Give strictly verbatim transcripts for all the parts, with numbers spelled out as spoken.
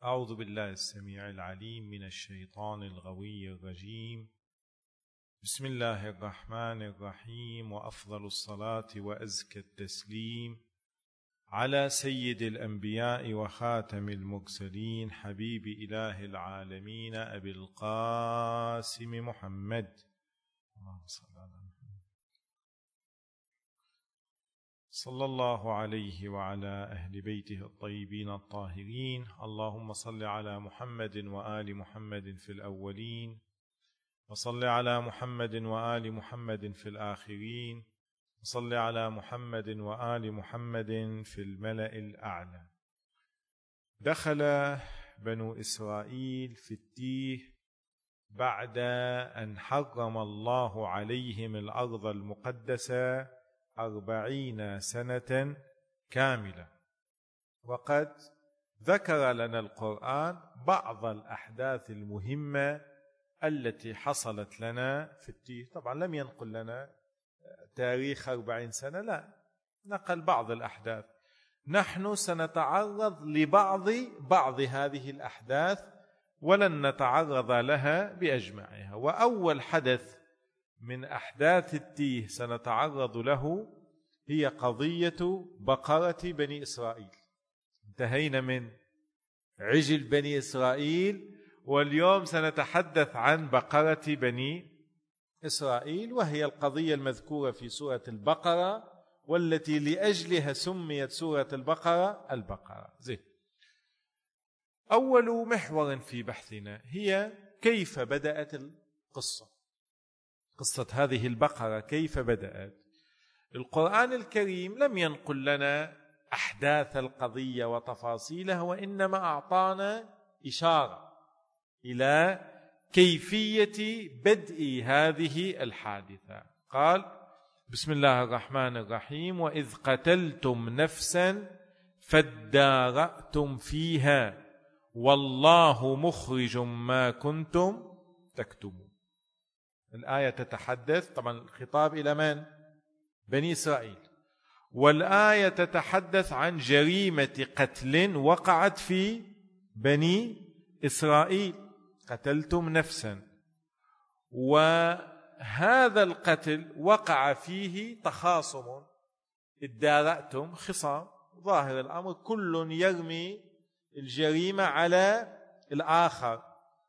أعوذ بالله السميع العليم من الشيطان الغوي الرجيم. بسم الله الرحمن الرحيم، وأفضل الصلاة وأزكى التسليم على سيد الأنبياء وخاتم المرسلين حبيب إله العالمين أبي القاسم محمد. اللهم صل على محمد صلى الله عليه وعلى أهل بيته الطيبين الطاهرين. اللهم صل على محمد وآل محمد في الأولين، وصل على محمد وآل محمد في الآخرين، وصل على محمد وآل محمد في الملأ الأعلى. دخل بنو إسرائيل في التيه بعد أن حرم الله عليهم الأرض المقدسة أربعين سنة كاملة، وقد ذكر لنا القرآن بعض الأحداث المهمة التي حصلت لنا في التيه. طبعا لم ينقل لنا تاريخ أربعين سنة، لا، نقل بعض الأحداث. نحن سنتعرض لبعض بعض هذه الأحداث ولن نتعرض لها بأجمعها. وأول حدث من أحداث التيه سنتعرض له هي قضية بقرة بني إسرائيل. انتهينا من عجل بني إسرائيل، واليوم سنتحدث عن بقرة بني إسرائيل، وهي القضية المذكورة في سورة البقرة، والتي لأجلها سميت سورة البقرة البقرة. زين. أول محور في بحثنا هي كيف بدأت القصة، قصة هذه البقرة كيف بدأت. القرآن الكريم لم ينقل لنا أحداث القضية وتفاصيلها، وإنما أعطانا إشارة إلى كيفية بدء هذه الحادثة. قال: بسم الله الرحمن الرحيم: وإذ قتلتم نفسا فادارأتم فيها والله مخرج ما كنتم تكتمون. الآية تتحدث، طبعا الخطاب إلى من؟ بني إسرائيل. والآية تتحدث عن جريمة قتل وقعت في بني إسرائيل. قتلتم نفسا، وهذا القتل وقع فيه تخاصم، ادارأتم خصام، ظاهر الأمر كل يرمي الجريمة على الآخر.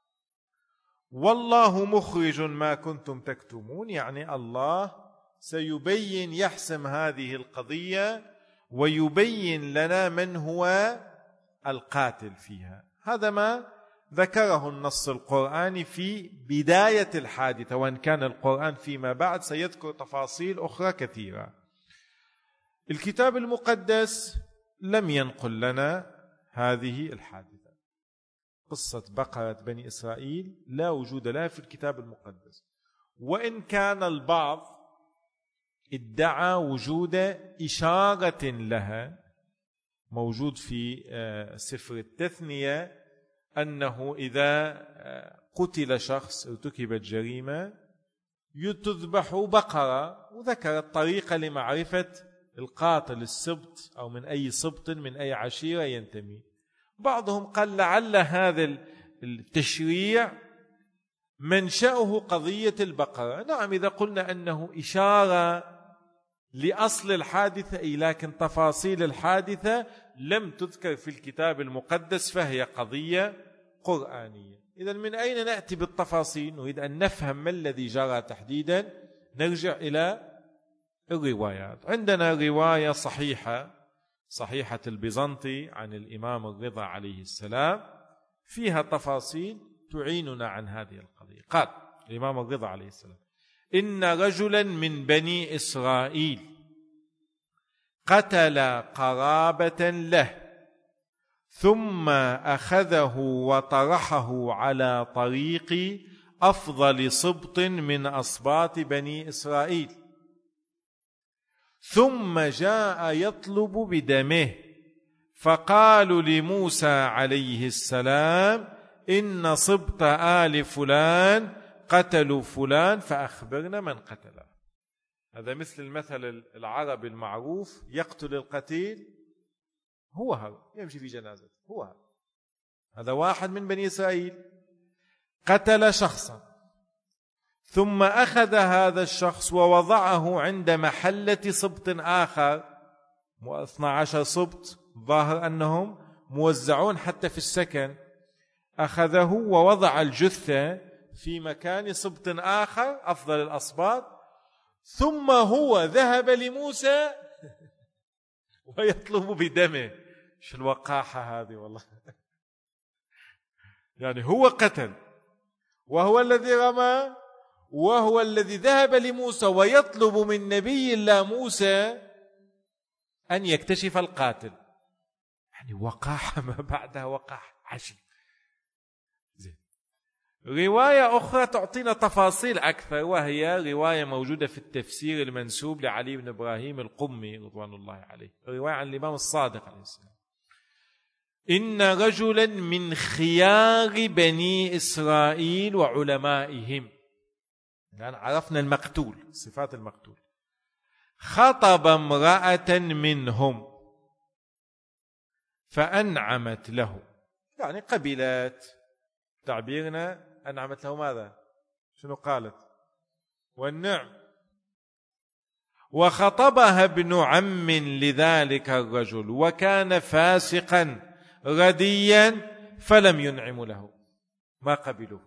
والله مخرج ما كنتم تكتمون، يعني الله سيبين، يحسم هذه القضية ويبين لنا من هو القاتل فيها. هذا ما ذكره النص القرآني في بداية الحادثة، وإن كان القرآن فيما بعد سيذكر تفاصيل أخرى كثيرة. الكتاب المقدس لم ينقل لنا هذه الحادثة. قصة بقرة بني إسرائيل لا وجود لها في الكتاب المقدس، وإن كان البعض ادعى وجود إشارة لها، موجود في سفر التثنية أنه إذا قتل شخص ارتكبت جريمة تذبح بقرة، وذكر الطريقة لمعرفة القاتل، السبط أو من أي سبط من أي عشيرة ينتمي. بعضهم قال لعل هذا التشريع منشأه قضية البقرة. نعم، إذا قلنا أنه إشارة لأصل الحادثة، لكن تفاصيل الحادثة لم تذكر في الكتاب المقدس، فهي قضية قرآنية. إذن من أين نأتي بالتفاصيل؟ نريد أن نفهم ما الذي جرى تحديدا. نرجع إلى الروايات. عندنا رواية صحيحة، صحيحة البيزنطي عن الإمام الرضا عليه السلام، فيها تفاصيل تعيننا عن هذه القضية. قال الإمام الرضا عليه السلام: إن رجلا من بني إسرائيل قتل قرابة له ثم أخذه وطرحه على طريق أفضل سبط من أسباط بني إسرائيل، ثم جاء يطلب بدمه، فقالوا لموسى عليه السلام: إن سبط آل فلان قتلوا فلان فأخبرنا من قتله. هذا مثل المثل العربي المعروف: يقتل القتيل هو هذا، يمشي في جنازته هو هذا. هذا واحد من بني إسرائيل قتل شخصا، ثم أخذ هذا الشخص ووضعه عند محلة سبط آخر، اثني عشر سبط ظاهر أنهم موزعون حتى في السكن، أخذه ووضع الجثة في مكان سبط آخر أفضل الأسباط، ثم هو ذهب لموسى ويطلب بدمه. شو الوقاحة هذه والله. يعني هو قتل وهو الذي رمى وهو الذي ذهب لموسى ويطلب من نبي الله موسى أن يكتشف القاتل. يعني وقاحة ما بعدها وقاحة عجيب. رواية أخرى تعطينا تفاصيل أكثر، وهي رواية موجودة في التفسير المنسوب لعلي بن إبراهيم القمي رضوان الله عليه، رواية عن الإمام الصادق عليه السلام: إن رجلا من خيار بني إسرائيل وعلمائهم، الآن عرفنا المقتول، صفات المقتول، خطب امرأة منهم فأنعمت له، يعني قبلت، تعبيرنا أنعمت له ماذا؟ شنو قالت؟ والنعم. وخطبها ابن عم لذلك الرجل وكان فاسقا رديا فلم ينعم له، ما قبلوه.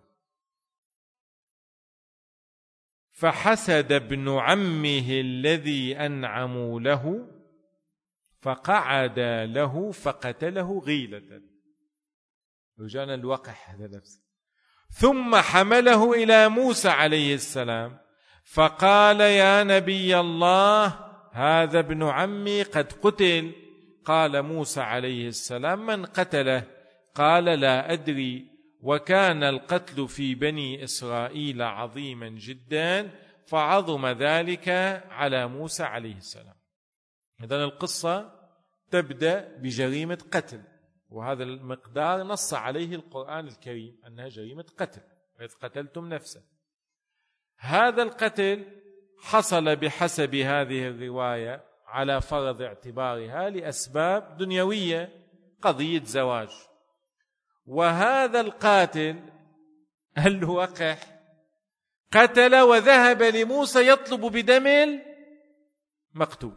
فحسد ابن عمه الذي أنعموا له فقعد له فقتله غيلة. رجعنا الوقح هذا نفسه. ثم حمله إلى موسى عليه السلام فقال: يا نبي الله، هذا ابن عمي قد قتل. قال موسى عليه السلام: من قتله؟ قال: لا أدري، وكان القتل في بني إسرائيل عظيما جدا، فعظم ذلك على موسى عليه السلام. إذن القصة تبدأ بجريمة قتل، وهذا المقدار نص عليه القرآن الكريم أنها جريمة قتل، إذ قتلتم نفسا. هذا القتل حصل بحسب هذه الرواية على فرض اعتبارها لأسباب دنيوية، قضية زواج. وهذا القاتل الوقح قتل وذهب لموسى يطلب بدم المقتول.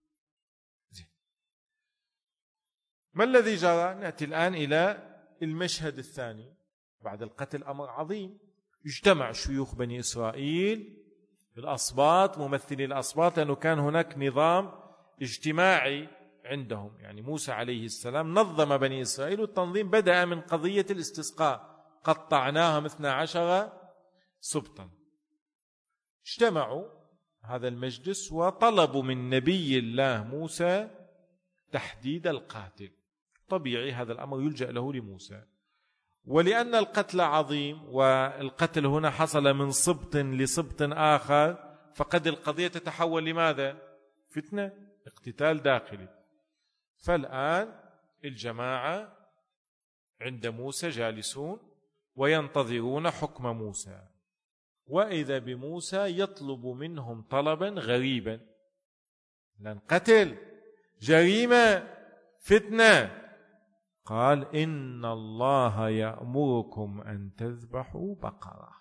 ما الذي جرى؟ نأتي الآن إلى المشهد الثاني. بعد القتل أمر عظيم، اجتمع شيوخ بني إسرائيل، الأسباط، ممثلي الأسباط، لأنه كان هناك نظام اجتماعي عندهم. يعني موسى عليه السلام نظم بني إسرائيل، والتنظيم بدأ من قضية الاستسقاء، قطعناهم اثنا عشر سبطا. اجتمعوا هذا المجلس وطلبوا من نبي الله موسى تحديد القاتل. طبيعي هذا الأمر يلجأ له لموسى، ولأن القتل عظيم والقتل هنا حصل من سبط لسبط آخر، فقد القضية تتحول لماذا؟ فتنة، اقتتال داخلي. فالآن الجماعة عند موسى جالسون وينتظرون حكم موسى، وإذا بموسى يطلب منهم طلبا غريبا، لأن قتل جريمة فتنة. قال: إن الله يأمركم أن تذبحوا بقرة.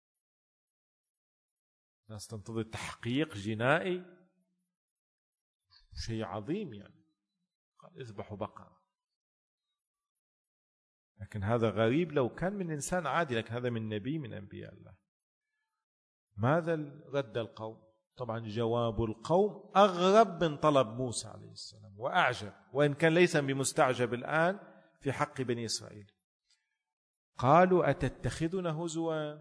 الناس تنتظر تحقيق جنائي، شيء عظيم يعني. قال: اذبحوا بقرة. لكن هذا غريب لو كان من إنسان عادي، لكن هذا من نبي من أنبياء الله. ماذا رد القوم؟ طبعا جواب القوم أغرب من طلب موسى عليه السلام وأعجب، وإن كان ليس بمستعجب الآن في حق بني إسرائيل. قالوا: أتتخذنا هزوا؟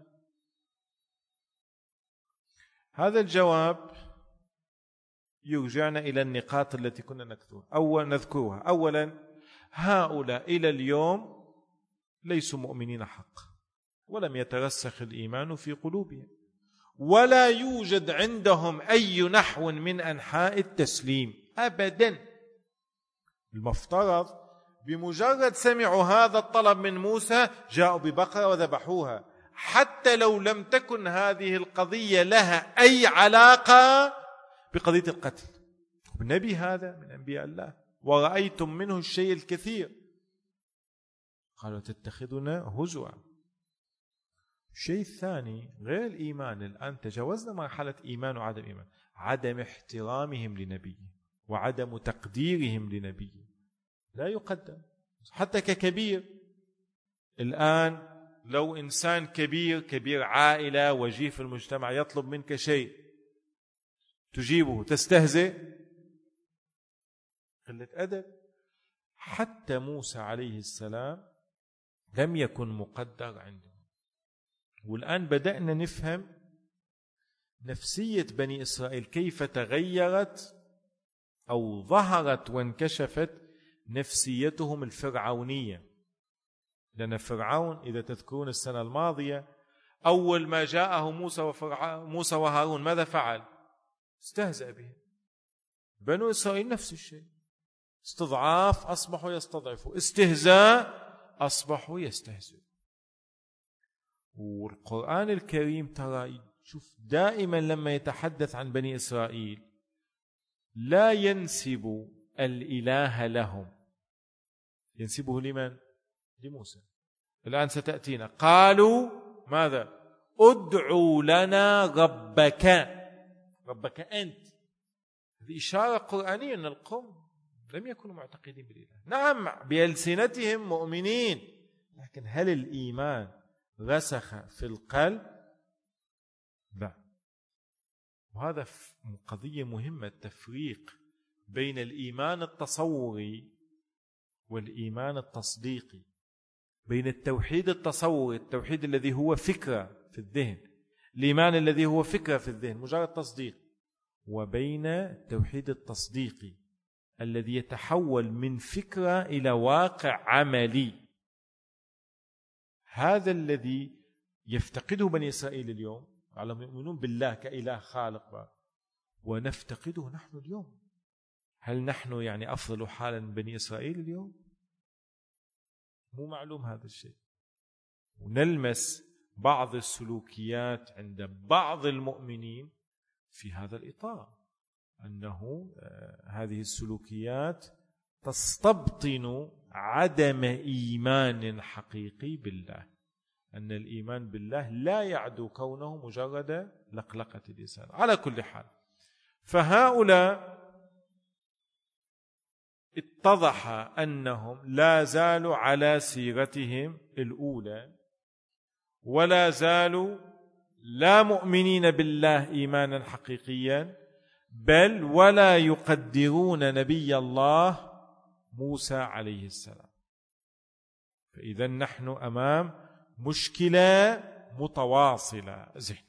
هذا الجواب يرجعنا إلى النقاط التي كنا نذكرها. أول نذكرها أولا، هؤلاء إلى اليوم ليسوا مؤمنين حق، ولم يترسخ الإيمان في قلوبهم، ولا يوجد عندهم أي نحو من أنحاء التسليم أبدا. المفترض بمجرد سمعوا هذا الطلب من موسى جاءوا ببقرة وذبحوها، حتى لو لم تكن هذه القضية لها أي علاقة بقضية القتل. النبي هذا من أنبياء الله ورأيتم منه الشيء الكثير. قالوا تتخذنا هزوا. الشيء الثاني غير الإيمان، الآن تجاوزنا مرحلة إيمان وعدم إيمان، عدم احترامهم لنبيه وعدم تقديرهم لنبيه. لا يقدم حتى ككبير. الآن لو إنسان كبير كبير عائلة وجيه في المجتمع يطلب منك شيء تجيبه، تستهزئ، قلة أدب. حتى موسى عليه السلام لم يكن مقدر عنده. والآن بدأنا نفهم نفسية بني إسرائيل كيف تغيرت أو ظهرت وانكشفت نفسيتهم الفرعونية. لأن فرعون إذا تذكرون السنة الماضية أول ما جاءه موسى وفرع... موسى وهارون ماذا فعل؟ استهزأ به. بنو إسرائيل نفس الشيء، استضعاف أصبحوا يستضعفوا، استهزاء أصبحوا يستهزئوا. والقرآن الكريم ترى شوف دائما لما يتحدث عن بني إسرائيل لا ينسب الإله لهم، ينسبه لمن؟ لموسى. الآن ستأتينا قالوا ماذا؟ ادعوا لنا ربك، ربك أنت. هذه إشارة قرآنية أن القوم لم يكونوا معتقدين بالإله. نعم بألسنتهم مؤمنين، لكن هل الإيمان رسخ في القلب؟ لا. وهذا قضية مهمة، التفريق بين الإيمان التصوري والإيمان التصديقي، بين التوحيد التصوري، التوحيد الذي هو فكرة في الذهن، الإيمان الذي هو فكرة في الذهن مجرد تصديق، وبين التوحيد التصديقي الذي يتحول من فكرة إلى واقع عملي. هذا الذي يفتقده بني إسرائيل اليوم، على يؤمنون بالله كإله خالق، ونفتقده نحن اليوم. هل نحن يعني أفضل حالا من بني إسرائيل اليوم؟ مو معلوم هذا الشيء. ونلمس بعض السلوكيات عند بعض المؤمنين في هذا الإطار، أنه هذه السلوكيات تستبطن عدم إيمان حقيقي بالله، أن الإيمان بالله لا يعدو كونه مجرد لقلقة الإنسان. على كل حال، فهؤلاء اتضح أنهم لا زالوا على سيرتهم الأولى، ولا زالوا لا مؤمنين بالله إيمانا حقيقيا، بل ولا يقدرون نبي الله موسى عليه السلام. فإذا نحن أمام مشكلة متواصلة. زين،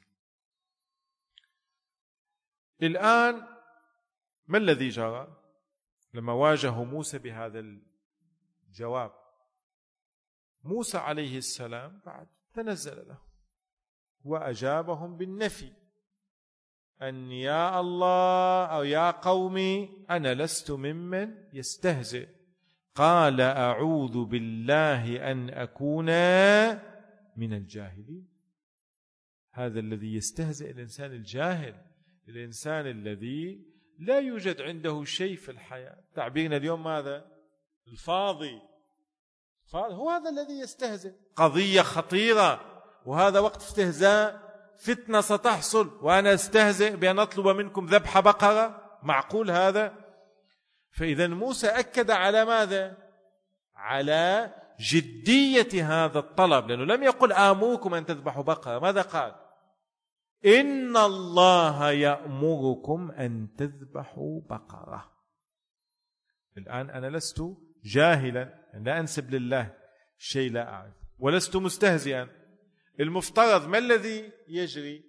الآن ما الذي جرى لما واجهوا موسى بهذا الجواب؟ موسى عليه السلام بعد تنزل له وأجابهم بالنفي، أن يا الله أو يا قومي أنا لست ممن يستهزئ. قال أعوذ بالله أن أكون من الجاهلين. هذا الذي يستهزئ الإنسان الجاهل، الإنسان الذي لا يوجد عنده شيء في الحياة. تعبيرنا اليوم ماذا؟ الفاضي. هو هذا الذي يستهزئ. قضية خطيرة، وهذا وقت استهزاء، فتنة ستحصل وأنا استهزئ بأن أطلب منكم ذبح بقرة. معقول هذا؟ فإذا موسى أكد على ماذا؟ على جدية هذا الطلب، لأنه لم يقل آمركم أن تذبحوا بقرة. ماذا قال؟ إن الله يأمركم أن تذبحوا بقرة. الآن أنا لست جاهلا، لا أنسب لله شيء لا أعرف، ولست مستهزئا. المفترض ما الذي يجري؟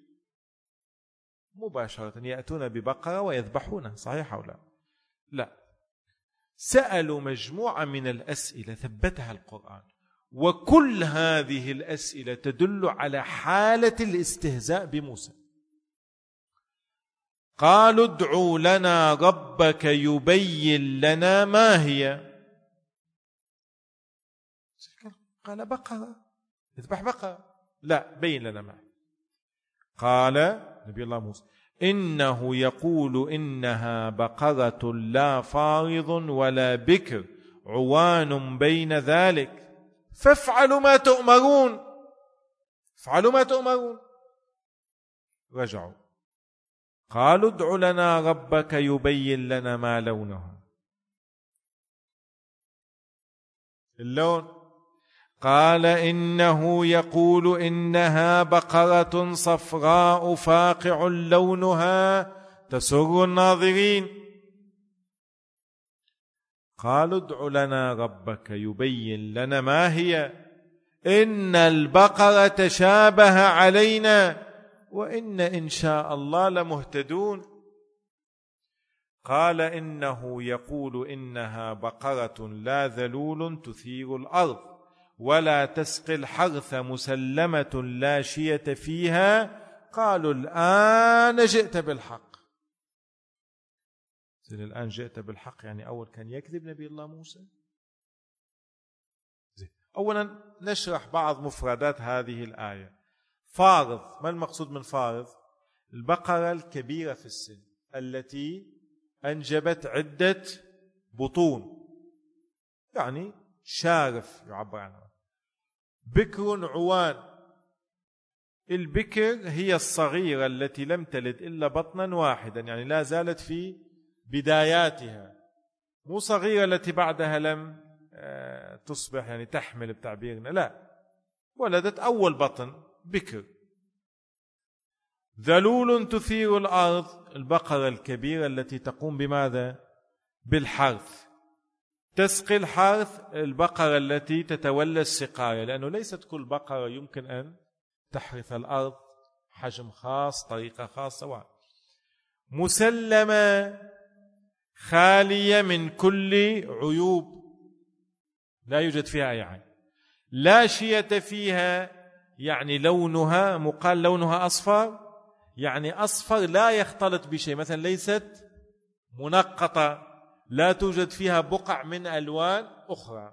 مباشرة يأتون ببقرة ويذبحونها، صحيح أو لا؟ لا، سألوا مجموعة من الأسئلة ثبتها القرآن، وكل هذه الأسئلة تدل على حالة الاستهزاء بموسى. قالوا ادعوا لنا ربك يبين لنا ما هي. قال بقرة، اذبح بقرة. لا، بين لنا ما. قال نبي الله موسى إنه يقول إنها بقرة لا فارض ولا بكر عوان بين ذلك فافعلوا ما تؤمرون، افعلوا ما تؤمرون. رجعوا قالوا ادع لنا ربك يبين لنا ما لونه. اللون قال إنه يقول إنها بقرة صفراء فاقع لونها تسر الناظرين. قالوا ادع لنا ربك يبين لنا ما هي إن البقرة تشابه علينا وإن إن شاء الله لمهتدون. قال إنه يقول إنها بقرة لا ذلول تثير الأرض ولا تسقي الحرث مسلمة لا شية فيها. قالوا الآن جئت بالحق. الآن جئت بالحق يعني أول كان يكذب نبي الله موسى. أولا نشرح بعض مفردات هذه الآية. فارض، ما المقصود من فارض؟ البقرة الكبيرة في السن التي أنجبت عدة بطون، يعني شارف يعبر عنها. بكر عوان، البكر هي الصغيرة التي لم تلد إلا بطنا واحدا، يعني لا زالت في بداياتها، مو صغيرة التي بعدها لم تصبح يعني تحمل بتعبيرنا، لا، ولدت أول بطن بكر. ذلول تثير الأرض، البقرة الكبيرة التي تقوم بماذا؟ بالحرث. تسقي الحرث، البقرة التي تتولى السقاية، لأنه ليست كل بقرة يمكن أن تحرث الأرض، حجم خاص، طريقة خاصة. مسلمة، خالية من كل عيوب، لا يوجد فيها أي عيب. لا شية فيها، يعني لونها مقال لونها أصفر، يعني أصفر لا يختلط بشيء، مثلا ليست منقطة، لا توجد فيها بقع من ألوان أخرى.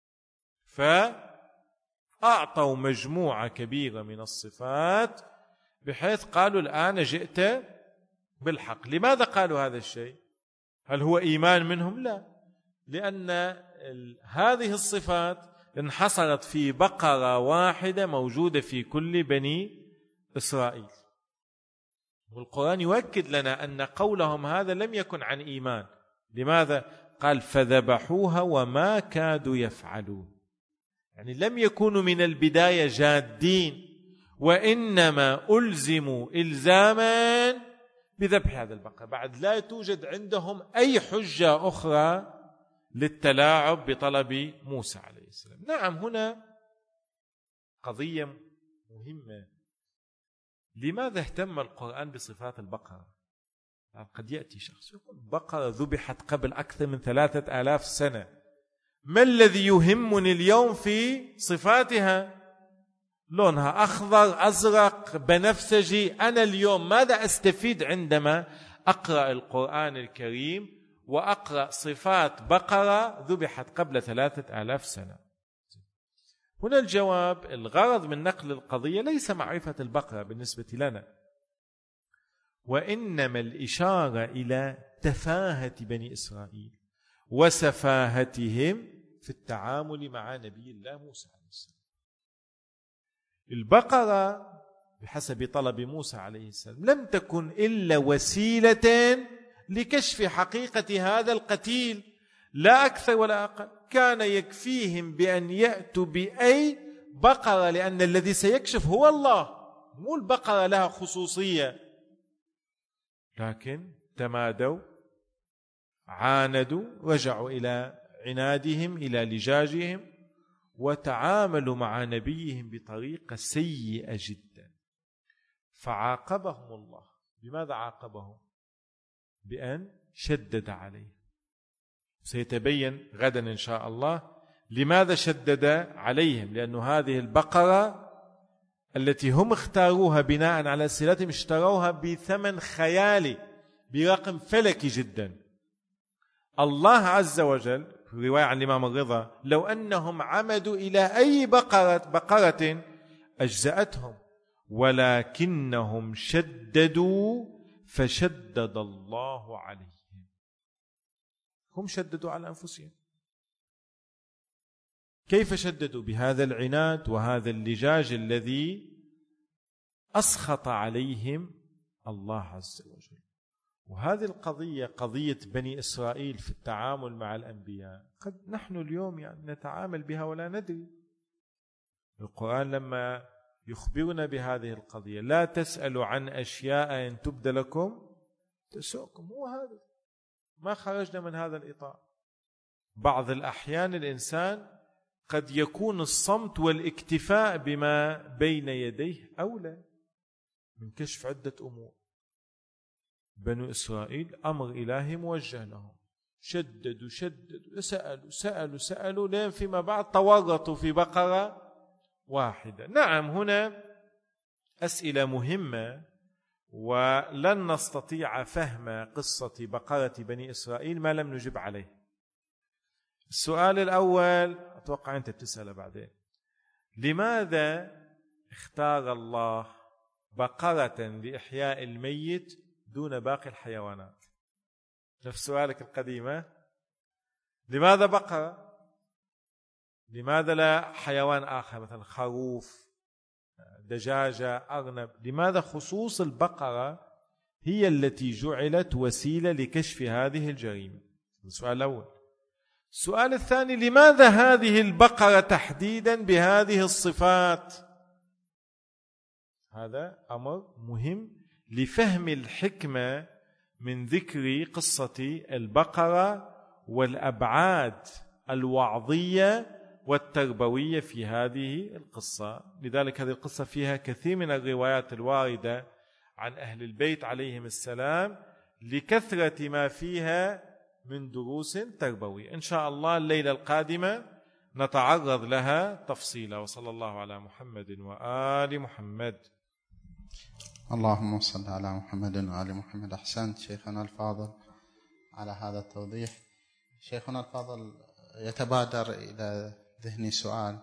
فأعطوا مجموعة كبيرة من الصفات بحيث قالوا الآن جئت بالحق. لماذا قالوا هذا الشيء؟ هل هو إيمان منهم؟ لا، لأن هذه الصفات انحصرت في بقرة واحدة موجودة في كل بني إسرائيل. والقرآن يؤكد لنا أن قولهم هذا لم يكن عن إيمان. لماذا؟ قال فذبحوها وما كادوا يفعلون، يعني لم يكونوا من البداية جادين، وإنما ألزموا إلزاما بذبح هذا البقرة. بعد لا توجد عندهم أي حجة أخرى للتلاعب بطلب موسى عليه السلام. نعم، هنا قضية مهمة. لماذا اهتم القرآن بصفات البقرة؟ قد يأتي شخص يقول بقرة ذبحت قبل أكثر من ثلاثة آلاف سنة، ما الذي يهمني اليوم في صفاتها؟ لونها أخضر، أزرق، بنفسجي. أنا اليوم ماذا أستفيد عندما أقرأ القرآن الكريم وأقرأ صفات بقرة ذبحت قبل ثلاثة آلاف سنة؟ هنا الجواب، الغرض من نقل القضية ليس معرفة البقرة بالنسبة لنا، وإنما الإشارة إلى تفاهة بني إسرائيل وسفاهتهم في التعامل مع نبي الله موسى عليه السلام. البقرة بحسب طلب موسى عليه السلام لم تكن إلا وسيلة لكشف حقيقة هذا القتيل، لا أكثر ولا أقل. كان يكفيهم بأن يأتوا بأي بقرة، لأن الذي سيكشف هو الله، مو البقرة لها خصوصية. لكن تمادوا، عاندوا، رجعوا إلى عنادهم، إلى لجاجهم، وتعاملوا مع نبيهم بطريقة سيئة جدا. فعاقبهم الله. بماذا عاقبهم؟ بأن شدد عليهم. سيتبين غدا إن شاء الله لماذا شدد عليهم، لأن هذه البقرة التي هم اختاروها بناء على أسئلتهم اشتروها بثمن خيالي، برقم فلكي جدا. الله عز وجل في رواية عن الإمام الرضا لو أنهم عمدوا إلى أي بقرة بقرة أجزأتهم، ولكنهم شددوا فشدد الله عليهم. هم شددوا على أنفسهم. كيف شددوا؟ بهذا العناد وهذا اللجاج الذي أسخط عليهم الله عز وجل. وهذه القضية قضية بني إسرائيل في التعامل مع الأنبياء قد نحن اليوم يعني نتعامل بها ولا ندري. القرآن لما يخبرنا بهذه القضية لا تسألوا عن أشياء إن تبد لكم تسؤكم، هو هذا، ما خرجنا من هذا الإطار. بعض الأحيان الإنسان قد يكون الصمت والاكتفاء بما بين يديه أولى من كشف عدة أمور. بنو إسرائيل أمر إلهي موجه لهم، شددوا شددوا سألوا سألوا سألوا لين فيما بعد تورطوا في بقرة واحدة. نعم هنا أسئلة مهمة ولن نستطيع فهم قصة بقرة بني إسرائيل ما لم نجب عليه. السؤال الأول أتوقع أنت بتسأله بعدين، لماذا اختار الله بقرة لإحياء الميت دون باقي الحيوانات؟ نفس سؤالك القديمة، لماذا بقرة؟ لماذا لا حيوان آخر مثلا خروف، دجاجة، أرنب؟ لماذا خصوص البقرة هي التي جعلت وسيلة لكشف هذه الجريمة؟ السؤال الأول. السؤال الثاني، لماذا هذه البقرة تحديدا بهذه الصفات؟ هذا أمر مهم لفهم الحكمة من ذكر قصة البقرة والأبعاد الوعظية والتربوية في هذه القصة. لذلك هذه القصة فيها كثير من الروايات الواردة عن أهل البيت عليهم السلام لكثرة ما فيها من دروس تربوية. إن شاء الله الليلة القادمة نتعرض لها تفصيلا. وصلى الله على محمد وآل محمد. اللهم صل على محمد وآل محمد. أحسنت شيخنا الفاضل على هذا التوضيح. شيخنا الفاضل، يتبادر إلى ذهني سؤال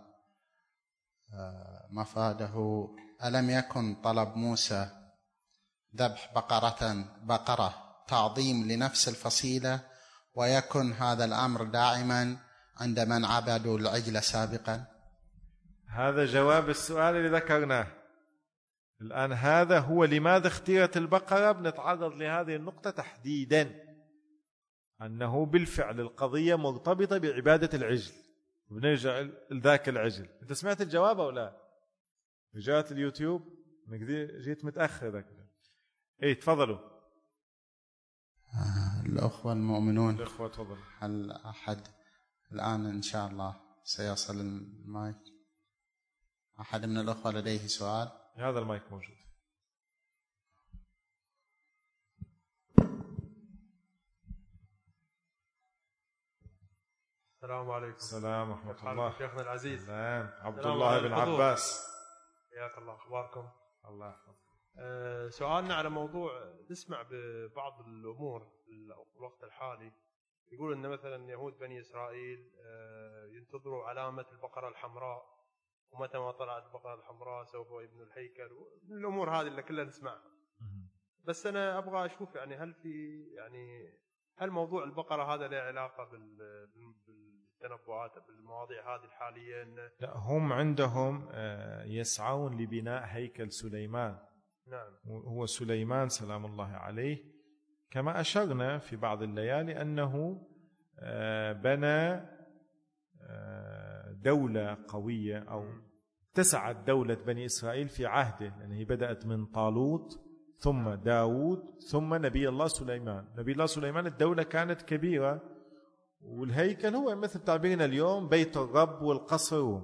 مفاده: ألم يكن طلب موسى ذبح بقرة بقرة تعظيم لنفس الفصيلة، ويكن هذا الأمر دائما عند من عبدوا العجل سابقا؟ هذا جواب السؤال اللي ذكرناه الآن. هذا هو لماذا اختيرت البقرة. بنتعرض لهذه النقطة تحديدا، أنه بالفعل القضية مرتبطة بعبادة العجل. بنرجع لذاك العجل. أنت سمعت الجواب أو لا؟ رجعت اليوتيوب؟ جيت متأخر ذاك. إيه تفضلوا. آه الأخوة المؤمنون. الأخوة تفضل. هل أحد الآن إن شاء الله سيصل المايك؟ أحد من الأخوة لديه سؤال؟ هذا المايك موجود. السلام عليكم. السلام ورحمة الله. شيخنا العزيز. سلام. عبد الله بن عباس. حياك الله. أخباركم؟ الله يحفظك. أه سؤالنا على موضوع نسمع ببعض الأمور في الوقت الحالي، يقول أن مثلا يهود بني إسرائيل أه ينتظروا علامة البقرة الحمراء، ومتى ما طلعت البقرة الحمراء سوف يبنوا الهيكل، الأمور هذه اللي كلها نسمعها. بس أنا أبغى أشوف يعني هل في يعني هل موضوع البقرة هذا له علاقة بالتنبؤات بالمواضيع هذه الحالية؟ لا، هم عندهم يسعون لبناء هيكل سليمان. نعم. هو سليمان سلام الله عليه كما أشرنا في بعض الليالي أنه بنى دولة قوية أو اتسعت دولة بني إسرائيل في عهده، لأن هي بدأت من طالوت ثم داود ثم نبي الله سليمان. نبي الله سليمان الدولة كانت كبيرة، والهيكل هو مثل تعبيرنا اليوم بيت الرب والقصر.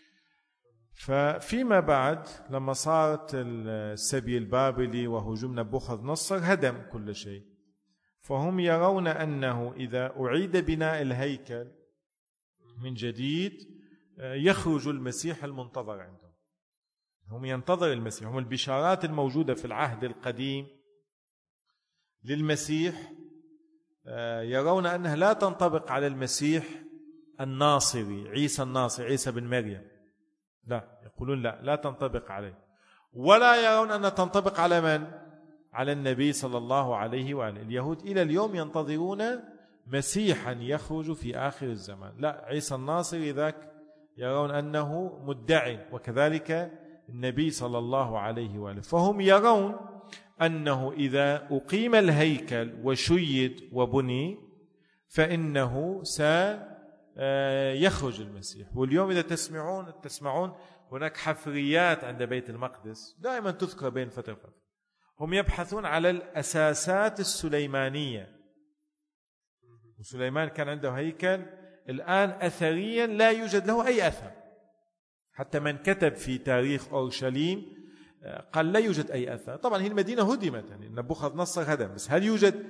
ففيما بعد لما صارت السبي البابلي وهجوم نبوخذ نصر هدم كل شيء، فهم يرون أنه إذا أعيد بناء الهيكل من جديد يخرج المسيح المنتظر عندهم. هم ينتظر المسيح، هم البشارات الموجودة في العهد القديم للمسيح يرون أنها لا تنطبق على المسيح الناصري عيسى الناصري عيسى بن مريم، لا، يقولون لا لا تنطبق عليه، ولا يرون أنها تنطبق على من؟ على النبي صلى الله عليه وآله. اليهود إلى اليوم ينتظرون مسيحا يخرج في آخر الزمان. لا، عيسى الناصري ذاك يرون أنه مدعي، وكذلك النبي صلى الله عليه وآله. فهم يرون أنه إذا أقيم الهيكل وشيد وبني فإنه سيخرج المسيح. واليوم إذا تسمعون تسمعون هناك حفريات عند بيت المقدس دائما تذكر بين فترة وفترة، هم يبحثون على الأساسات السليمانية، وسليمان كان عنده هيكل الآن أثريا لا يوجد له أي أثر، حتى من كتب في تاريخ أورشليم قال لا يوجد أي أثر. طبعا هي المدينة هدمت، يعني نبوخذ نصر هدم، بس هل يوجد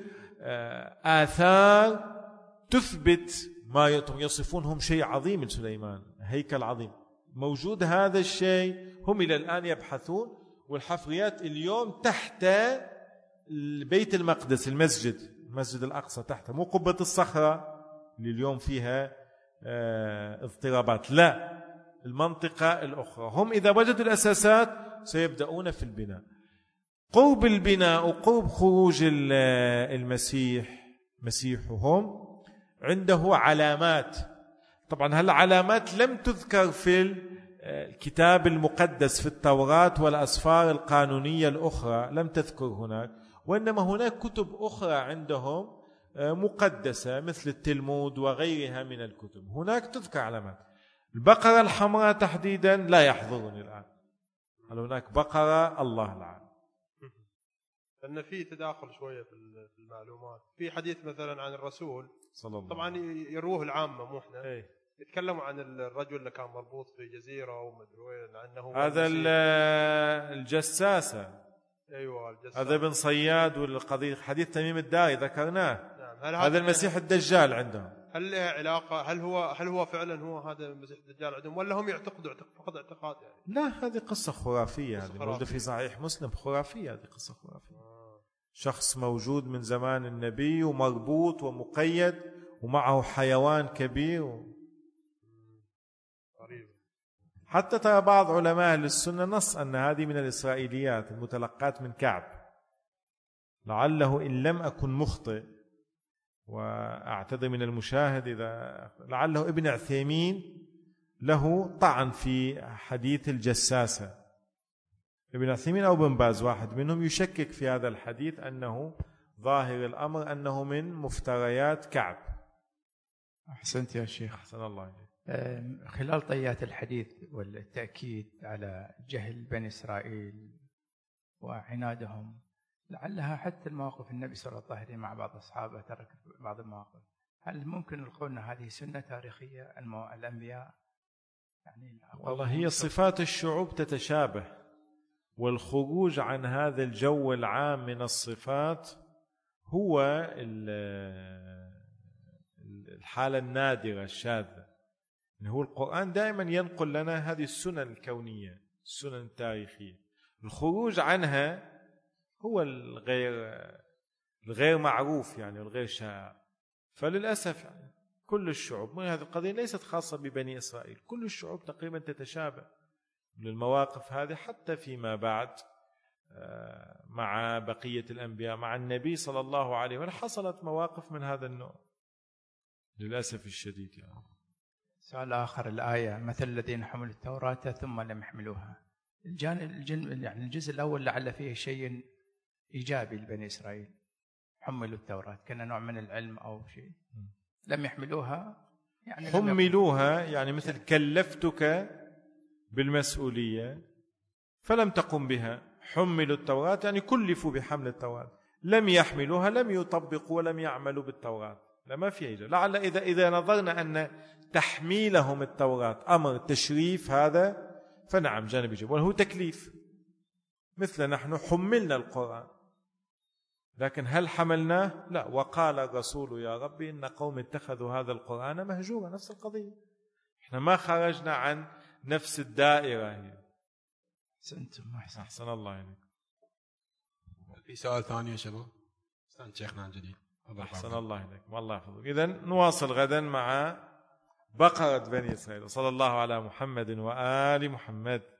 آثار تثبت ما يصفونهم شيء عظيم لسليمان، هيكل عظيم موجود؟ هذا الشيء هم إلى الآن يبحثون، والحفريات اليوم تحت بيت المقدس، المسجد المسجد الأقصى تحت، مو قبة الصخرة اللي اليوم فيها اضطرابات، لا، المنطقة الأخرى. هم إذا وجدوا الأساسات سيبدأون في البناء. قرب البناء وقرب خروج المسيح مسيحهم عنده علامات. طبعا هالعلامات لم تذكر في الكتاب المقدس في التوراة والأسفار القانونية الأخرى، لم تذكر هناك، وإنما هناك كتب أخرى عندهم مقدسة مثل التلمود وغيرها من الكتب، هناك تذكر علامات. البقرة الحمراء تحديدا لا يحضرني الآن، هل هناك بقرة؟ الله العالم. لأن في تداخل شوية في المعلومات. في حديث مثلا عن الرسول صلى الله طبعا يروه العامة مو احنا، ايه. يتكلموا عن الرجل اللي كان مربوط في جزيرة ومدري وين، عنه هذا الجساسة، ايوه الجساسة، هذا ابن صياد، والقضية حديث تميم الداري ذكرناه. نعم. هل هذا المسيح الدجال عندهم، هل له علاقة؟ هل هو هل هو فعلا هو هذا المسيح الدجال عندهم، ولا هم يعتقدوا فقط اعتقاد يعني؟ لا، هذه قصة خرافية، هذه موجودة في صحيح مسلم، خرافية، هذه قصة خرافية. آه. شخص موجود من زمان النبي ومربوط ومقيد ومعه حيوان كبير و... حتى ترى بعض علماء السنة نص أن هذه من الإسرائيليات المتلقاة من كعب، لعله إن لم أكن مخطئ وأعتذر من المشاهد إذا لعله ابن عثيمين له طعن في حديث الجساسة، ابن عثيمين أو بن باز واحد منهم يشكك في هذا الحديث أنه ظاهر الأمر أنه من مفتريات كعب. أحسنت يا شيخ. أحسن الله إليك. خلال طيات الحديث والتأكيد على جهل بني إسرائيل وعنادهم، لعلها حتى المواقف النبي صلى الله عليه وسلم مع بعض أصحابه ترك بعض المواقف، هل ممكن القول أن هذه سنة تاريخية الأنبياء؟ يعني والله هي صفات الشعوب تتشابه، والخروج عن هذا الجو العام من الصفات هو الحالة النادرة الشاذة. هو القرآن دائما ينقل لنا هذه السنن الكونية، السنن التاريخية، الخروج عنها هو الغير الغير معروف يعني الغير شائع. فللأسف يعني كل الشعوب، من هذه القضية ليست خاصة ببني إسرائيل، كل الشعوب تقريبا تتشابه للمواقف هذه، حتى فيما بعد مع بقية الأنبياء مع النبي صلى الله عليه وسلم حصلت مواقف من هذا النوع للأسف الشديد. يعني سؤال آخر، الآية مثل الذين حملوا التوراة ثم لم يحملوها، الجن يعني الجزء الأول لعل فيه شيء إيجابي لبني إسرائيل، حملوا التوراة كان نوع من العلم أو شيء، لم يحملوها يعني حملوها يعني مثل كلفتك بالمسؤولية فلم تقم بها، حملوا التوراة يعني كلفوا بحمل التوراة، لم يحملوها لم يطبقوا ولم يعملوا بالتوراة، لا ما في إجابة. لعل إذا إذا نظرنا أن تحميلهم التوراة أمر تشريف هذا فنعم جانب إيجابي، وهو تكليف، مثل نحن حملنا القرآن لكن هل حملناه؟ لا. وقال الرسول يا ربي إن قوم اتخذوا هذا القرآن مهجورا، نفس القضية، إحنا ما خرجنا عن نفس الدائرة هي. أحسنتم. أحسن الله عليك. في سؤال ثاني يا شباب؟ استنى شيخنا جديد. أحسن الله عليك والله يحفظك. إذن نواصل غدا مع بقرة بني إسرائيل. صلى الله على محمد وآل محمد.